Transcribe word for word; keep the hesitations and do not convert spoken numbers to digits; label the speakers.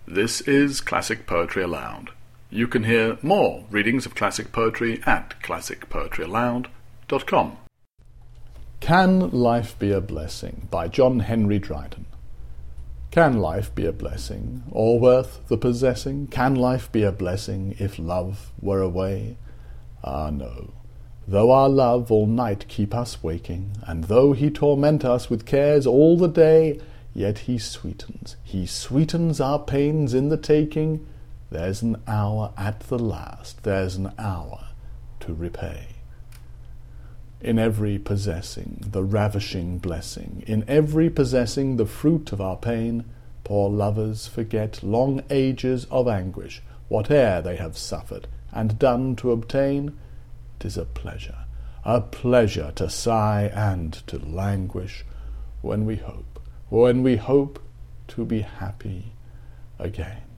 Speaker 1: This is Classic Poetry Aloud. You can hear more readings of classic poetry at classic poetry aloud dot com.
Speaker 2: Can Life Be a Blessing by John Henry Dryden. Can life be a blessing, or worth the possessing? Can life be a blessing if love were away? Ah, no. Though our love all night keep us waking, and though he torment us with cares all the day, yet he sweetens, he sweetens our pains in the taking. There's an hour at the last, there's an hour to repay. In every possessing the ravishing blessing, in every possessing the fruit of our pain, poor lovers forget long ages of anguish, whate'er they have suffered and done to obtain. 'Tis a pleasure, a pleasure to sigh and to languish, when we hope, when we hope to be happy again.